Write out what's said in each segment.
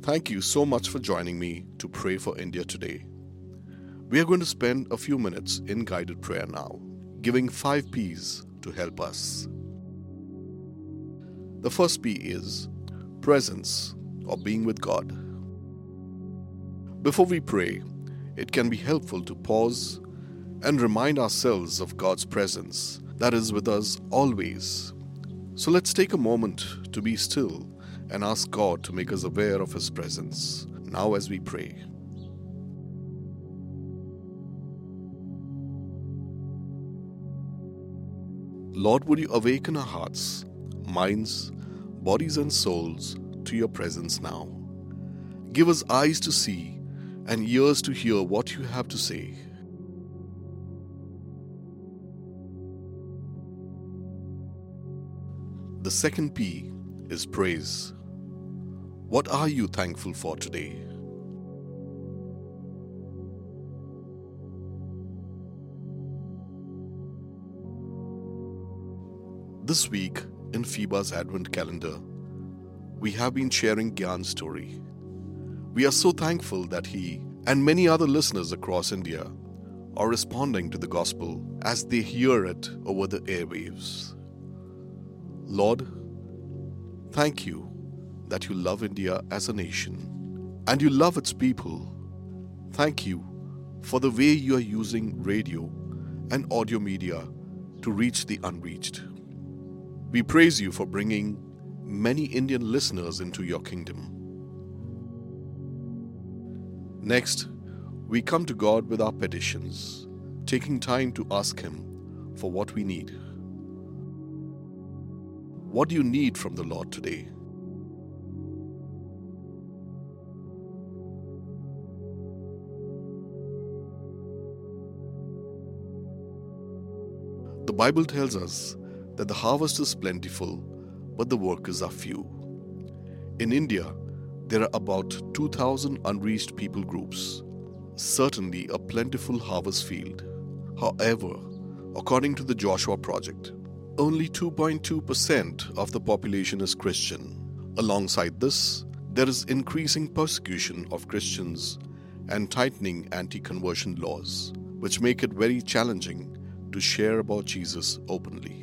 Thank you so much for joining me to pray for India today. We are going to spend a few minutes in guided prayer now, giving 5 P's to help us. The first P is presence, or being with God. Before we pray, it can be helpful to pause and remind ourselves of God's presence that is with us always. So let's take a moment to be still and ask God to make us aware of His presence now as we pray. Lord, would you awaken our hearts, minds, bodies and souls to your presence now. Give us eyes to see and ears to hear what you have to say. The second P is praise. What are you thankful for today? This week in FIBA's Advent calendar, we have been sharing Gyan's story. We are so thankful that he and many other listeners across India are responding to the gospel as they hear it over the airwaves. Lord, thank you that you love India as a nation and you love its people. Thank you for the way you are using radio and audio media to reach the unreached. We praise you for bringing many Indian listeners into your kingdom. Next, we come to God with our petitions, taking time to ask Him for what we need. What do you need from the Lord today? The Bible tells us that the harvest is plentiful, but the workers are few. In India, there are about 2,000 unreached people groups, certainly a plentiful harvest field. However, according to the Joshua Project, only 2.2% of the population is Christian. Alongside this, there is increasing persecution of Christians and tightening anti-conversion laws, which make it very challenging to share about Jesus openly.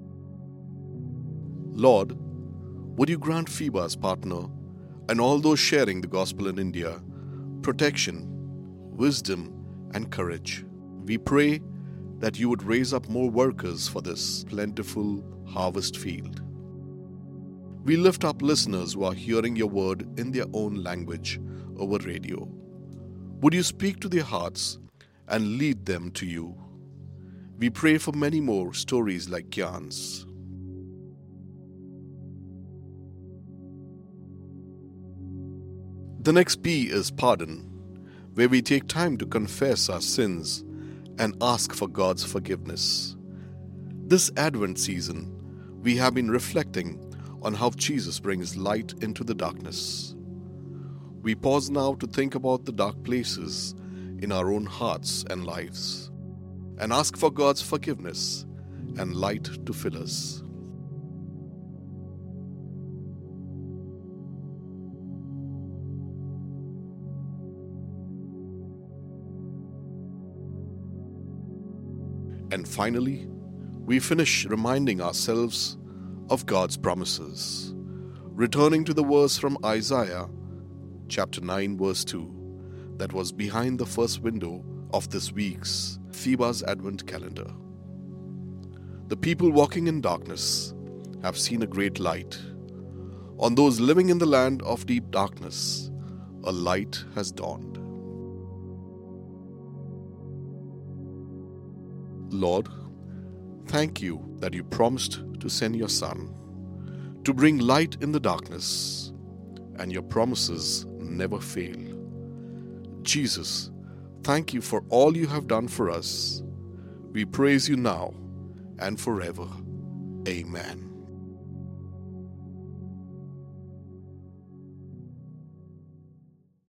Lord, would you grant FIBA's partner and all those sharing the gospel in India protection, wisdom, and courage? We pray that you would raise up more workers for this plentiful harvest field. We lift up listeners who are hearing your word in their own language over radio. Would you speak to their hearts and lead them to you? We pray for many more stories like Gyan's. The next P is pardon, where we take time to confess our sins and ask for God's forgiveness. This Advent season, we have been reflecting on how Jesus brings light into the darkness. We pause now to think about the dark places in our own hearts and lives and ask for God's forgiveness and light to fill us. And finally, we finish reminding ourselves of God's promises, returning to the verse from Isaiah chapter 9 verse 2 that was behind the first window of this week's FIBA's Advent calendar. The people walking in darkness have seen a great light. On those living in the land of deep darkness, a light has dawned. Lord, thank you that you promised to send your Son to bring light in the darkness, and your promises never fail. Jesus, thank you for all you have done for us. We praise you now and forever. Amen.